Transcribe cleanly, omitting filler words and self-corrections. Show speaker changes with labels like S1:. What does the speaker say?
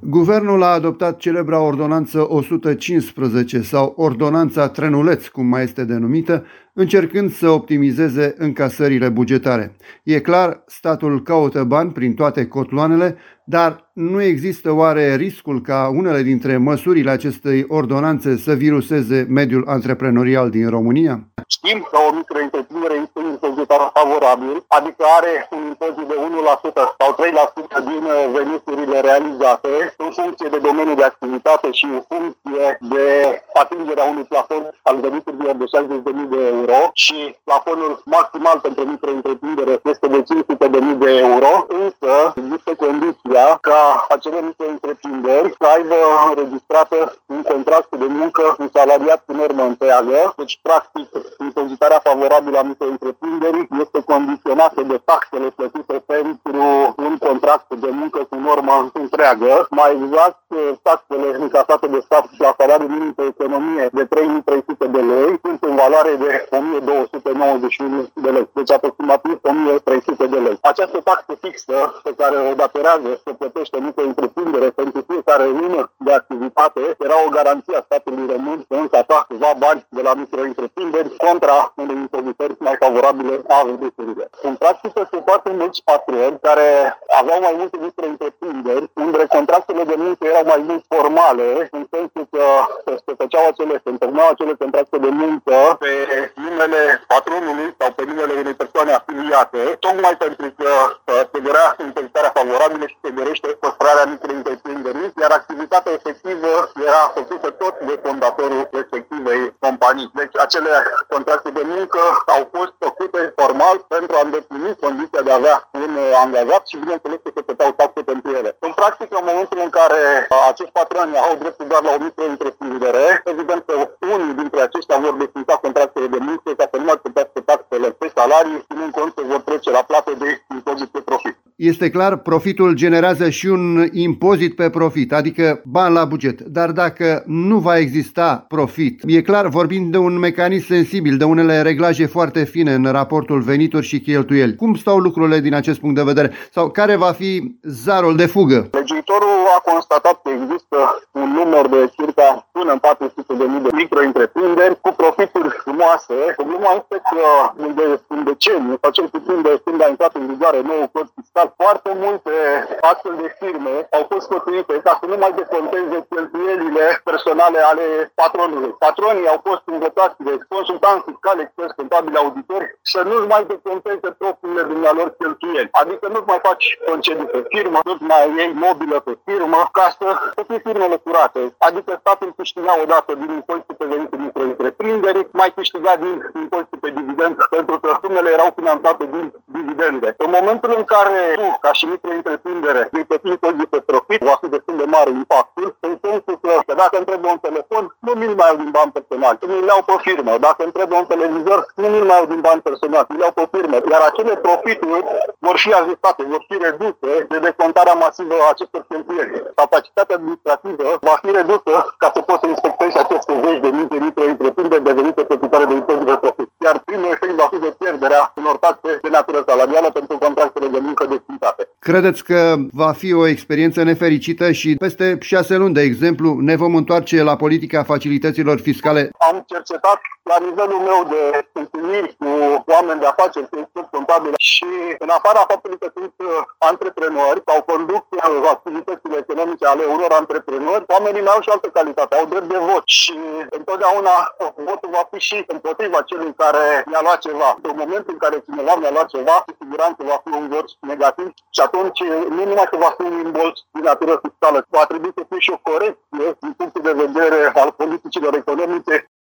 S1: Guvernul a adoptat celebra ordonanță 115 sau ordonanța Trenuleț, cum mai este denumită, încercând să optimizeze încasările bugetare. E clar, statul caută bani prin toate cotloanele, dar nu există oare riscul ca unele dintre măsurile acestei ordonanțe să viruseze mediul antreprenorial din România?
S2: Știm că o micro-întreprindere este un impozitar favorabil, adică are un impozit de 1% sau 3% din veniturile realizate în funcție de domeniul de activitate și în funcție de atingerea unui plafon al veniturilor de 60.000 de euro și plafonul maximal pentru micro-întreprindere este de 500.000 de euro, însă există condiția ca acele micro-întreprinderi să aibă înregistrată un contract de muncă, un salariat cu normă întreagă, deci practic impozitarea favorabilă a micro-întreprinderii este condiționată de taxele plătite pentru un contract de muncă cu normă întreagă. Mai exact, taxele încasate de stat la salariul minim pe economie de 3.300 de lei sunt în valoare de 1.291 de lei, deci aproximativ 1.300 de lei. Această taxă fixă pe care o datorează să plătește micro-întreprindere pentru fiecare lună de activitate era o garanție a statului român să încasa câțiva bani de la micro-întreprinderi contra unei impozitări mai favorabile a veniturilor. În practică sunt foarte mulți patroni care aveau mai multe micro-întreprinderi, unde contractele de muncă erau mai mult formale, în sensul că se întâlneau acele contracte de muncă pe numele patronului sau pe numele unei persoane afiliate, tocmai pentru că se dorea impozitarea favorabilă și se dorește păstrarea micro-întreprinderii, iar activitatea efectivă era făcută tot de fondatorul respectivei companii. Deci acele contracte de muncă au fost făcute formal pentru a îndeplini condiția de a avea un angajat și bineînțeles că se plăteau taxe pentru ele. În practică, în momentul în care acești patroni au dreptul doar la o micro-întreprindere, evident că unii dintre aceștia vor desfința contractele de muncă ca să nu mai plătească taxele pe salarii, ținând cont că vor trece la plată de impozit pe profit.
S1: Este clar, profitul generează și un impozit pe profit, adică bani la buget. Dar dacă nu va exista profit, e clar, vorbim de un mecanism sensibil, de unele reglaje foarte fine în raportul venituri și cheltuieli. Cum stau lucrurile din acest punct de vedere? Sau care va fi zarul de fugă?
S2: Legiuitorul a constatat că există un număr de circa până în 400.000 de micro-întreprinderi cu profituri frumoase. Problema este că în deceniu, sau cel puțin de când a intrat în vigoare nou cod fiscal, foarte multe astfel de firme au fost sfătuite ca să nu mai deconteze cheltuielile personale ale patronului. Patronii au fost învățați de consultanți fiscali, experți contabili, auditori să nu-și mai deconteze propriile dumnealor cheltuieli. Adică nu-ți mai faci concediu pe firmă, nu-ți mai iei mobilă pe firmă, ca să fie firmele curate. Adică statul câștiga odată din impozitul pe venituri micro-întreprinderi, mai câștiga din impozitul pe dividend, pentru că sumele erau finanțate din dividende. În momentul în care tu, ca și micro-întreprindere, vei plăti impozit pe profit, va fi destul de mare impactul, în sensul că dacă îmi trebuie un telefon, nu mi-l mai iau din bani personali, mi-l iau pe firmă. Dacă îmi trebuie un televizor, nu mi-l mai iau din bani personali, mi-l iau pe firmă. Iar acele profituri vor fi ajustate, vor fi reduse de decontarea masivă a acestor cheltuieli. Capacitatea administrativă va fi redusă ca să poți să inspectezi aceste zeci de mii de micro-întreprinderi devenite plătitoare de impozit de profit. Iar primul efect va fi de pierderea unor taxe de natură salarială pentru contractele de muncă desfințate.
S1: Credeți că va fi o experiență nefericită și peste 6 luni, de exemplu, ne vom întoarce la politica facilităților fiscale?
S2: Am cercetat la nivelul meu de întâlniri cu oameni de afaceri, cu experți contabili și în afara faptului că sunt antreprenori sau conduc activitățile economice ale unor antreprenori, oamenii mai au și altă calitate, au drept de vot și întotdeauna votul va fi și împotriva celui care mi-a luat ceva. În momentul în care cineva mi-a luat ceva, cu siguranță va fi un vot negativ și atunci nu numai că va fi un imbold din natură fiscală, va trebui să fie și o corecție din punctul de vedere al politicilor economice